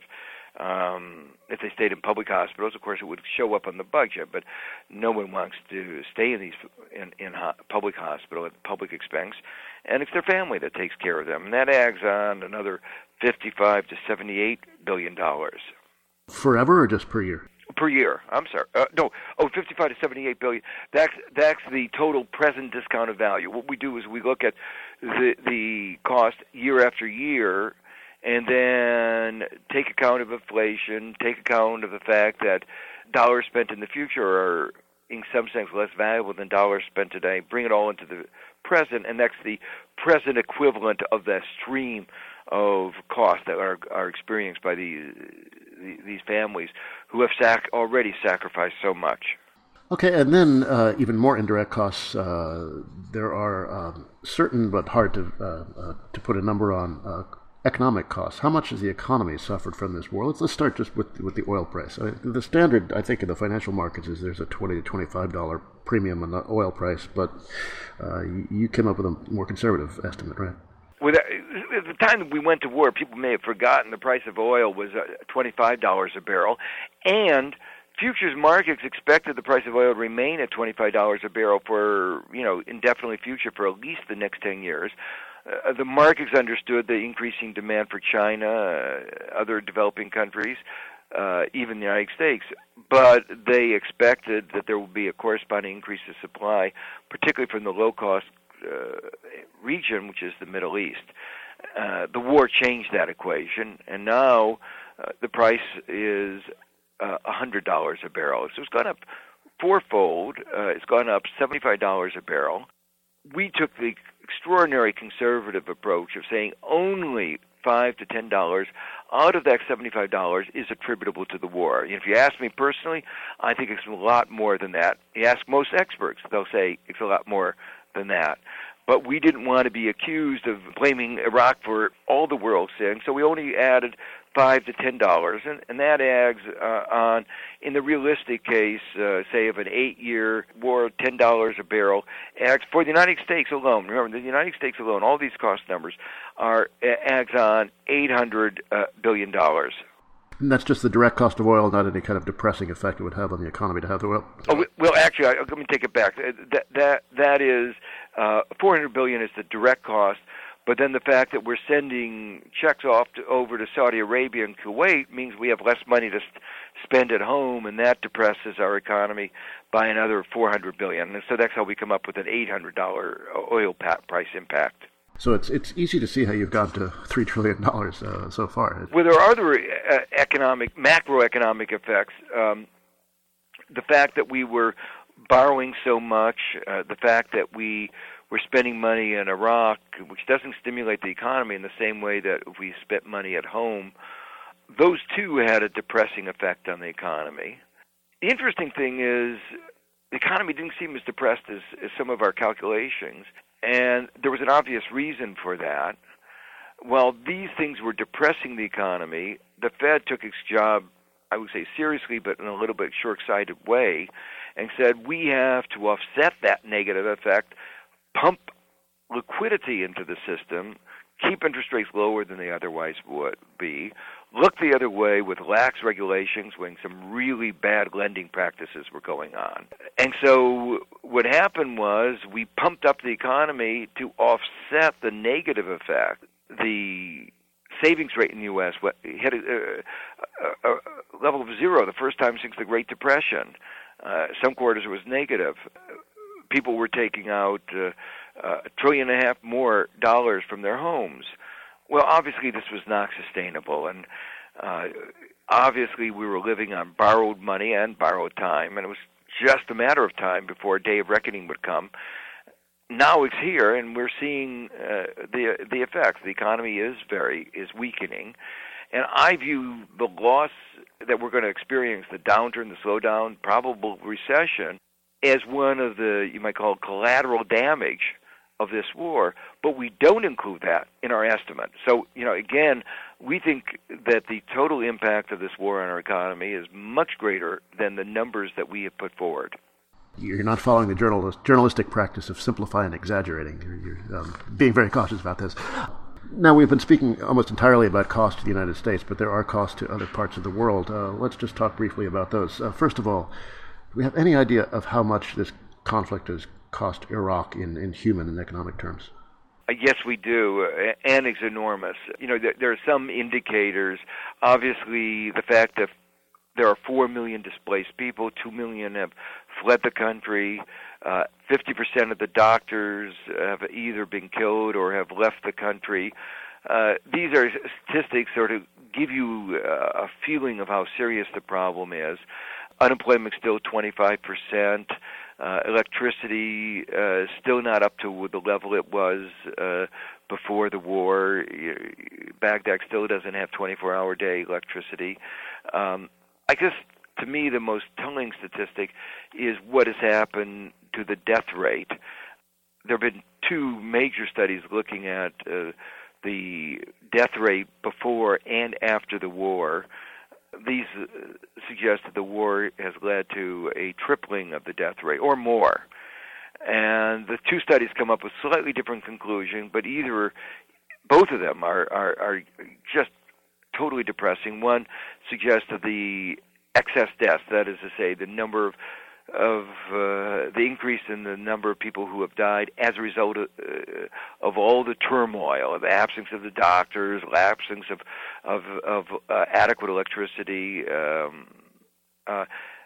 Um, if they stayed in public hospitals, of course, it would show up on the budget. But no one wants to stay in these in, in ho- public hospital at public expense, and it's their family that takes care of them, and that adds on another fifty-five to seventy-eight billion dollars. Forever, or just per year? Per year. I'm sorry. Uh, no. Oh, fifty-five to seventy-eight billion. That's that's the total present discounted value. What we do is we look at the the cost year after year, and then take account of inflation, take account of the fact that dollars spent in the future are in some sense less valuable than dollars spent today. Bring it all into the present, and that's the present equivalent of that stream of costs that are are experienced by the these families who have sac- already sacrificed so much. Okay, and then uh, even more indirect costs. Uh, there are um, certain but hard to uh, uh, to put a number on uh, economic costs. How much has the economy suffered from this war? Let's let's start just with with the oil price. I mean, the standard, I think, in the financial markets is there's a twenty to twenty-five dollar premium on the oil price, but uh, you, you came up with a more conservative estimate, right? With at the time that we went to war, people may have forgotten the price of oil was twenty-five dollars a barrel, and futures markets expected the price of oil to remain at twenty-five dollars a barrel for, you know, indefinitely future for at least the next ten years. Uh, the markets understood the increasing demand for China, uh, other developing countries, uh, even the United States, but they expected that there would be a corresponding increase of supply, particularly from the low-cost uh, region, which is the Middle East. Uh, the war changed that equation, and now uh, the price is uh, one hundred dollars a barrel. So it's gone up fourfold. Uh, it's gone up seventy-five dollars a barrel. We took the extraordinary conservative approach of saying only five to ten dollars out of that seventy-five dollars is attributable to the war. If you ask me personally, I think it's a lot more than that. You ask most experts, they'll say it's a lot more than that. But we didn't want to be accused of blaming Iraq for all the world's sins, so we only added five to ten dollars, and, and that adds uh, on, in the realistic case, uh, say of an eight-year war, ten dollars a barrel, adds for the United States alone. Remember, the United States alone, all these cost numbers are adds on eight hundred uh, billion dollars. And that's just the direct cost of oil, not any kind of depressing effect it would have on the economy to have the oil. Oh, well, actually, I, let me take it back. That that that is uh, four hundred billion is the direct cost. But then the fact that we're sending checks off to, over to Saudi Arabia and Kuwait means we have less money to st- spend at home, and that depresses our economy by another four hundred billion dollars. And so that's how we come up with an eight hundred dollars oil price impact. So it's it's easy to see how you've gone to three trillion dollars uh, so far. Well, there are other uh, economic, macroeconomic effects. Um, the fact that we were borrowing so much, uh, the fact that we were spending money in Iraq, which doesn't stimulate the economy in the same way that if we spent money at home, those two had a depressing effect on the economy. The interesting thing is the economy didn't seem as depressed as, as some of our calculations, and there was an obvious reason for that. While these things were depressing the economy, the Fed took its job, I would say seriously, but in a little bit short-sighted way, and said we have to offset that negative effect, pump liquidity into the system, keep interest rates lower than they otherwise would be, look the other way with lax regulations when some really bad lending practices were going on. And so what happened was we pumped up the economy to offset the negative effect. The savings rate in the U S hit a, a, a level of zero the first time since the Great Depression. Uh, some quarters it was negative. People were taking out uh, uh, a trillion and a half more dollars from their homes. Well, obviously this was not sustainable, and uh, obviously we were living on borrowed money and borrowed time, and it was just a matter of time before a day of reckoning would come. Now it's here, and we're seeing uh, the the effects. The economy is very is weakening, and I view the loss that we're going to experience, the downturn, the slowdown, probable recession, as one of the, you might call it, collateral damage of this war, but we don't include that in our estimate. So, you know, again, we think that the total impact of this war on our economy is much greater than the numbers that we have put forward. You're not following the journalist, journalistic practice of simplifying and exaggerating. You're, you're um, being very cautious about this. Now, we've been speaking almost entirely about costs to the United States, but there are costs to other parts of the world. Uh, let's just talk briefly about those. Uh, first of all, do we have any idea of how much this conflict has cost Iraq in, in human and economic terms? Uh, yes, we do, uh, and it's enormous. You know, there, there are some indicators. Obviously, the fact that there are four million displaced people, two million have fled the country, uh, fifty percent of the doctors have either been killed or have left the country. Uh, these are statistics sort of give you uh, a feeling of how serious the problem is. Unemployment still twenty-five percent. Uh, electricity uh, still not up to the level it was uh, before the war. Baghdad still doesn't have twenty-four hour day electricity. Um, I guess, to me, the most telling statistic is what has happened to the death rate. There have been two major studies looking at uh, the death rate before and after the war. These uh, suggest that the war has led to a tripling of the death rate, or more. And the two studies come up with slightly different conclusions, but either, both of them are, are, are just totally depressing. One suggests that the excess deaths, that is to say, the number of, of uh, the increase in the number of people who have died as a result of, uh, of all the turmoil, the absence of the doctors, the absence of of, of uh, adequate electricity. Um, uh,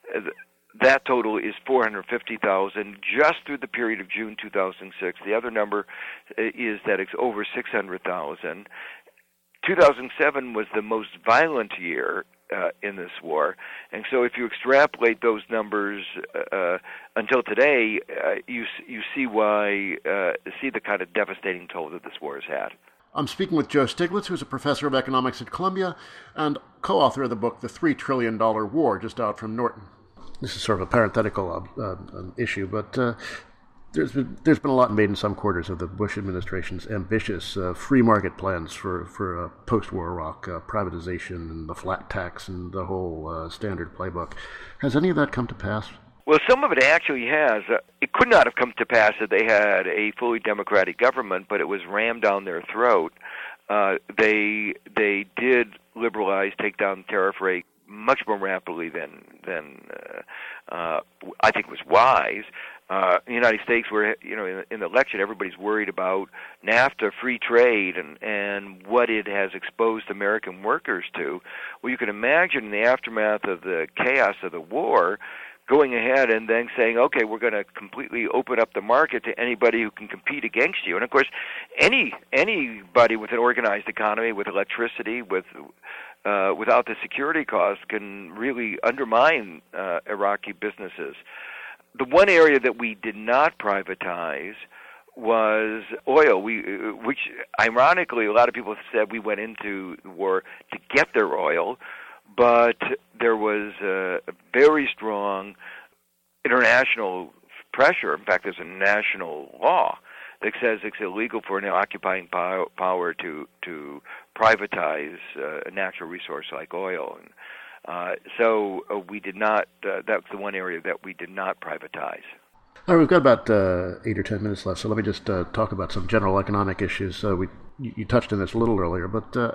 that total is four hundred fifty thousand just through the period of June two thousand six. The other number is that it's over six hundred thousand. two thousand seven was the most violent year uh, in this war. And so if you extrapolate those numbers uh, until today, uh, you you see why uh, see the kind of devastating toll that this war has had. I'm speaking with Joe Stiglitz, who's a professor of economics at Columbia and co-author of the book The three trillion dollars War, just out from Norton. This is sort of a parenthetical uh, uh, issue, but uh, there's been, there's been a lot made in some quarters of the Bush administration's ambitious uh, free market plans for, for uh, post-war Iraq, uh, privatization and the flat tax and the whole uh, standard playbook. Has any of that come to pass? Well, some of it actually has. Uh, it could not have come to pass if they had a fully democratic government, but it was rammed down their throat. Uh, they they did liberalize, take down the tariff rate much more rapidly than than uh, uh, I think was wise. Uh, in the United States, where you know in, in the election, everybody's worried about NAFTA, free trade, and and what it has exposed American workers to. Well, you can imagine in the aftermath of the chaos of the war, going ahead and then saying, okay, we're going to completely open up the market to anybody who can compete against you. And of course, any anybody with an organized economy, with electricity, with uh, without the security costs, can really undermine uh, Iraqi businesses. The one area that we did not privatize was oil, we, which ironically a lot of people said we went into the war to get their oil, but there was a very strong international pressure. In fact, there's a national law that says it's illegal for an occupying power to to privatize uh, a natural resource like oil. And uh, so uh, we did not. Uh, that's the one area that we did not privatize. All right, we've got about uh, eight or ten minutes left, so let me just uh, talk about some general economic issues. Uh, we you touched on this a little earlier, but uh,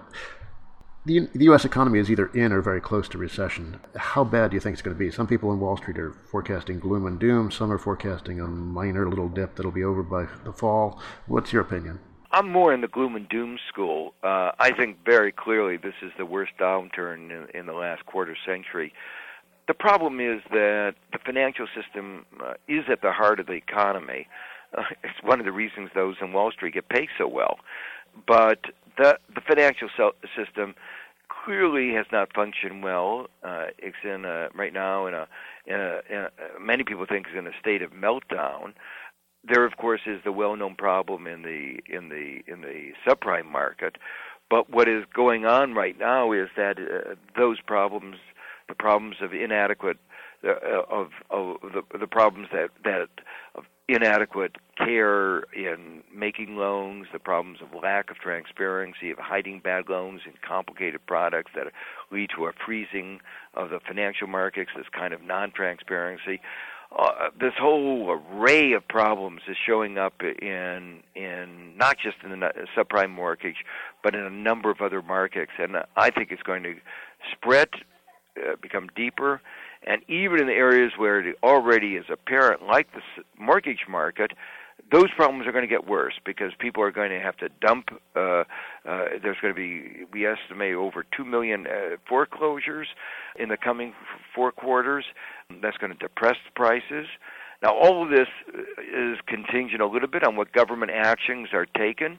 the the U S economy is either in or very close to recession. How bad do you think it's going to be? Some people in Wall Street are forecasting gloom and doom. Some are forecasting a minor little dip that'll be over by the fall. What's your opinion? I'm more in the gloom and doom school. Uh, I think very clearly this is the worst downturn in, in the last quarter century. The problem is that the financial system uh, is at the heart of the economy. Uh, it's one of the reasons those in Wall Street get paid so well. But the the financial system clearly has not functioned well. Uh, it's in a, right now in a, in a, in a many people think is in a state of meltdown. There, of course, is the well-known problem in the in the in the subprime market. But what is going on right now is that uh, those problems, the problems of inadequate, uh, of of the the problems that that of inadequate care in making loans, the problems of lack of transparency, of hiding bad loans in complicated products that lead to a freezing of the financial markets, this kind of non-transparency. Uh, this whole array of problems is showing up in in not just in the subprime mortgage, but in a number of other markets, and I think it's going to spread, uh, become deeper, and even in the areas where it already is apparent, like the mortgage market, those problems are going to get worse because people are going to have to dump. Uh, uh, there's going to be, we estimate, over two million uh, foreclosures in the coming f- four quarters. That's going to depress the prices. Now, all of this is contingent a little bit on what government actions are taken,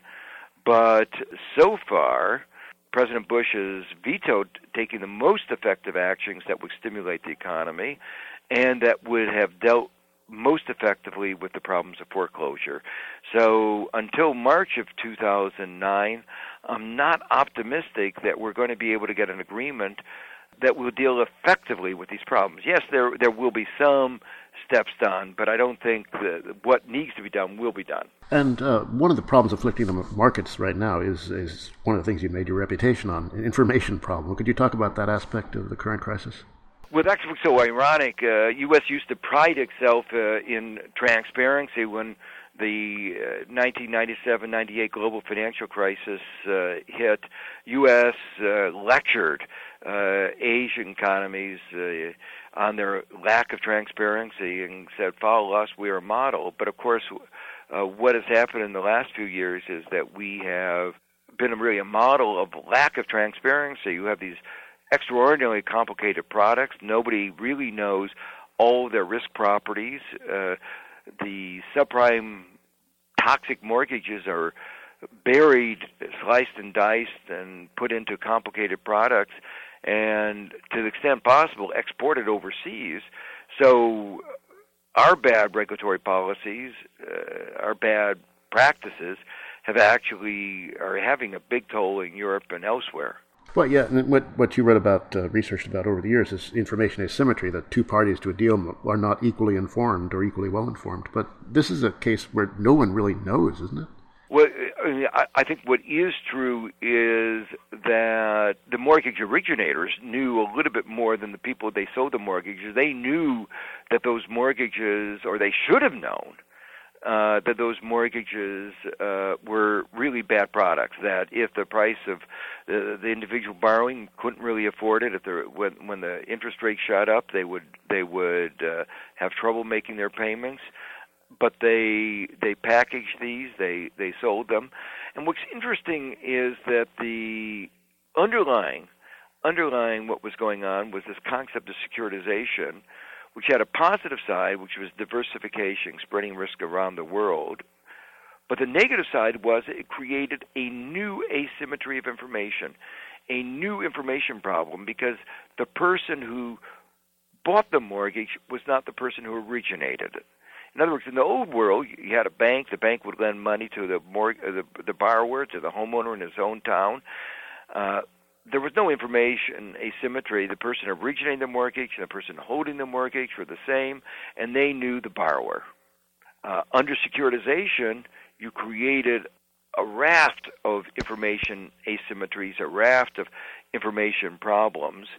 but so far, President Bush has vetoed taking the most effective actions that would stimulate the economy and that would have dealt most effectively with the problems of foreclosure. So until March of two thousand nine, I'm not optimistic that we're going to be able to get an agreement that will deal effectively with these problems. Yes, there there will be some steps done, but I don't think that what needs to be done will be done. And uh, one of the problems afflicting the markets right now is is one of the things you made your reputation on, an information problem. Could you talk about that aspect of the current crisis? Well, that's what's so ironic. Uh, U S used to pride itself uh, in transparency when the uh, nineteen ninety-seven ninety-eight global financial crisis uh, hit. U S uh, lectured uh, Asian economies uh, on their lack of transparency and said, follow us, we're a model. But of course, uh, what has happened in the last few years is that we have been really a model of lack of transparency. You have these extraordinarily complicated products. Nobody really knows all their risk properties. Uh, the subprime toxic mortgages are buried, sliced and diced, and put into complicated products. and to the extent possible, export it overseas. So our bad regulatory policies, uh, our bad practices, have actually are having a big toll in Europe and elsewhere. Well, yeah, and what, what you read about, uh, researched about over the years is information asymmetry, that two parties to a deal are not equally informed or equally well informed. But this is a case where no one really knows, isn't it? Well, I think what is true is that the mortgage originators knew a little bit more than the people they sold the mortgages. They knew that those mortgages, or they should have known, Uh, that those mortgages uh, were really bad products. That if the price of the, the individual borrowing couldn't really afford it, if the when when the interest rate shot up, they would they would uh, have trouble making their payments. But they they packaged these, they they sold them, and what's interesting is that the underlying underlying what was going on was this concept of securitization, which had a positive side, which was diversification, spreading risk around the world. But the negative side was it created a new asymmetry of information, a new information problem, because the person who bought the mortgage was not the person who originated it. In other words, in the old world, you had a bank. The bank would lend money to the, mor- the, the borrower, to the homeowner in his own town. Uh, There was no information asymmetry. The person originating the mortgage and the person holding the mortgage were the same, and they knew the borrower. Uh, under securitization, you created a raft of information asymmetries, a raft of information problems,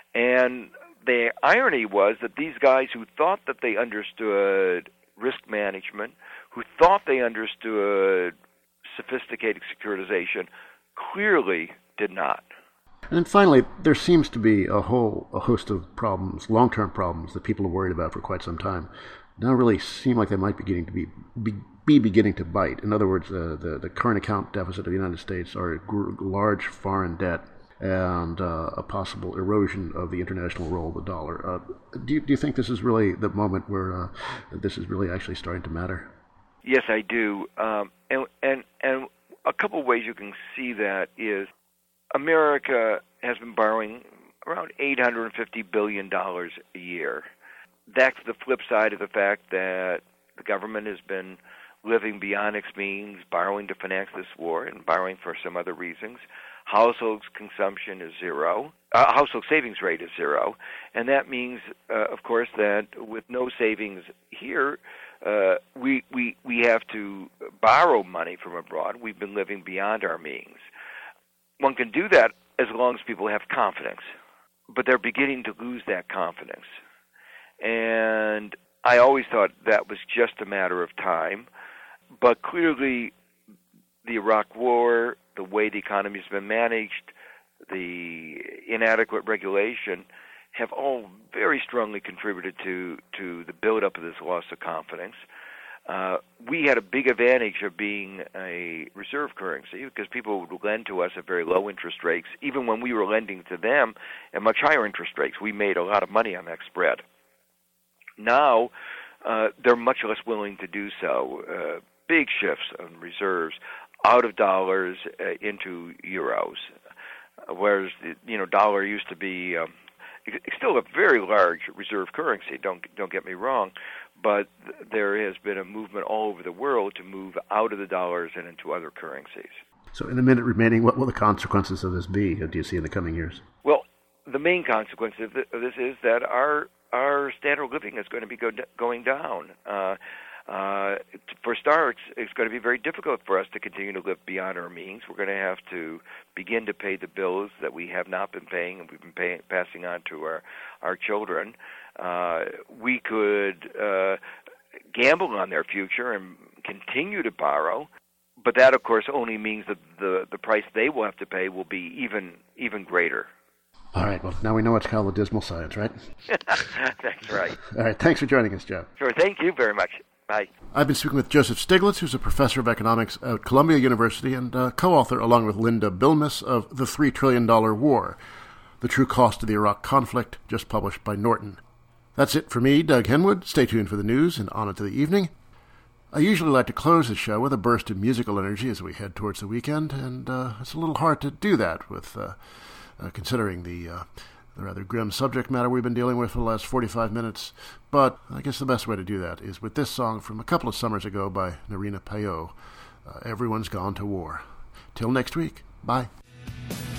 and the irony was that these guys who thought that they understood risk management, who thought they understood sophisticated securitization, clearly did not. And then finally, there seems to be a whole a host of problems, long-term problems that people have worried about for quite some time, now really seem like they might be beginning to be, be, be beginning to bite. In other words, uh, the, the current account deficit of the United States, our gr- large foreign debt, and uh, a possible erosion of the international role of the dollar. Uh, do, you, do you think this is really the moment where uh, this is really actually starting to matter? Yes, I do. Um, and, and, and a couple of ways you can see that is America has been borrowing around eight hundred fifty billion dollars a year. That's the flip side of the fact that the government has been living beyond its means, borrowing to finance this war and borrowing for some other reasons. Household consumption is zero. Uh, household savings rate is zero. And that means, uh, of course, that with no savings here, uh, we, we, we have to borrow money from abroad. We've been living beyond our means. One can do that as long as people have confidence, but they're beginning to lose that confidence. And I always thought that was just a matter of time, but clearly the Iraq War, the way the economy has been managed, the inadequate regulation have all very strongly contributed to, to the buildup of this loss of confidence. Uh, we had a big advantage of being a reserve currency because people would lend to us at very low interest rates, even when we were lending to them at much higher interest rates. We made a lot of money on that spread. Now, uh, they're much less willing to do so. Uh, big shifts on reserves out of dollars uh, into euros, whereas the you know dollar used to be um, it's still a very large reserve currency. Don't don't get me wrong, but there has been a movement all over the world to move out of the dollars and into other currencies. So, in the minute remaining, what will the consequences of this be? Do you see in the coming years? Well, the main consequence of this is that our our standard of living is going to be go, going down. Uh, Uh, for starts, it's going to be very difficult for us to continue to live beyond our means. We're going to have to begin to pay the bills that we have not been paying and we've been paying, passing on to our, our children. Uh, we could uh, gamble on their future and continue to borrow, but that, of course, only means that the, the price they will have to pay will be even even greater. All right, well, now we know what's called the dismal science, right? That's right. All right, thanks for joining us, Joe. Sure, thank you very much. Bye. I've been speaking with Joseph Stiglitz, who's a professor of economics at Columbia University and uh, co-author, along with Linda Bilmes, of The Three Trillion Dollar War, The True Cost of the Iraq Conflict, just published by Norton. That's it for me, Doug Henwood. Stay tuned for the news and on into the evening. I usually like to close the show with a burst of musical energy as we head towards the weekend, and uh, it's a little hard to do that with uh, uh, considering the, uh, the rather grim subject matter we've been dealing with for the last forty-five minutes. But I guess the best way to do that is with this song from a couple of summers ago by Nerina Payot, uh, Everyone's Gone to War. Till next week, bye.